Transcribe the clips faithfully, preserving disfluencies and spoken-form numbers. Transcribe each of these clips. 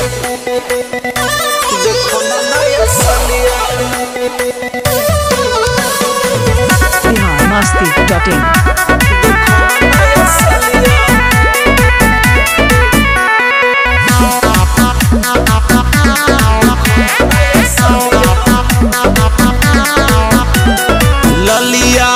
देखो ना नया सालिया बिहार मस्ती डॉट इन। ललिया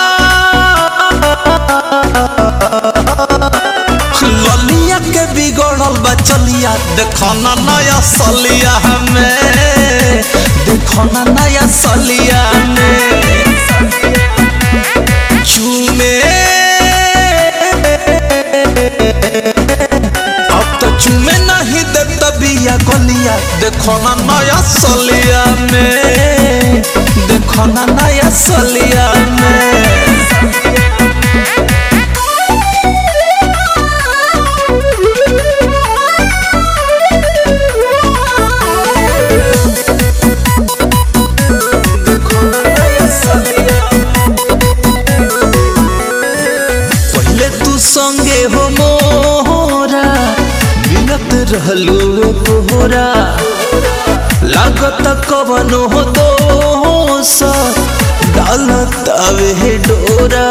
ललिया के बिगड़ल बचलिया देखो ना नया सलिया में देखो ना नया सलिया में चूमे अब तो चूमे नहीं दे तबिया गलिया देखो ना नया सलिया में देखो ना नया सलिया में संगे हो मोरा मिलत रहलू कोहरा लागत कवनो हो दोसर डालत आवे डोरा।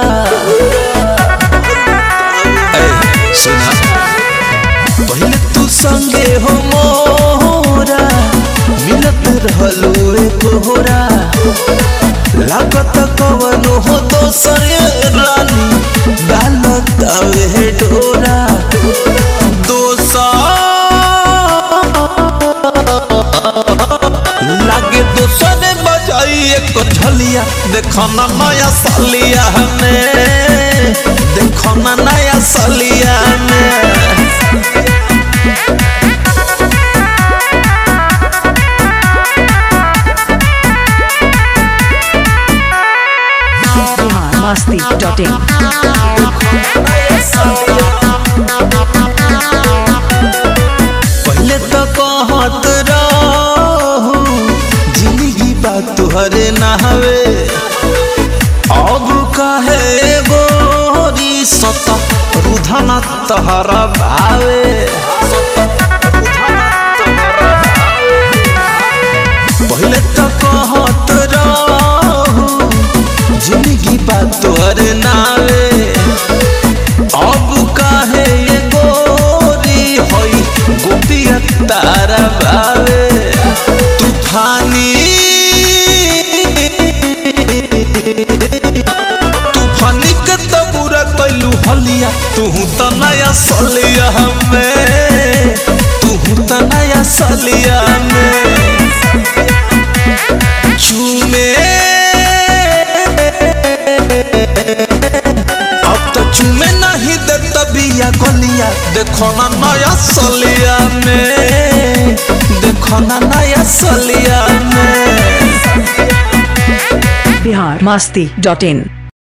सुना पहले तू संगे हो मोरा मिलत रहलू कोहरा लागत कवनो हो दोसर रानी डालत आवे डोरा दोसा लागे दोसर बजाई एक झलिया देखो ना नया सालिया में देखो ना नया सालिया में मस्ती डॉट इन। पहले तो कहत रहू जिंदगी बात तुहरे नहवे अब कहे गोरी सत रुधना तहरा भावे पहले तो कहत रहू जिंदगी बात तोहरे नावे अब काहे ये गोरी होई गोपिया तारा बावे तूफानी तूफानी के तो बुरा कैलू हलिया तू तो नया सलिया में तू तो नया सलिया में चूमे अब तो चूमे नहीं दे तबिया गलिया देखो ना नया सलिया में देखो ना नया सलिया में बिहार मस्ती डॉट इन।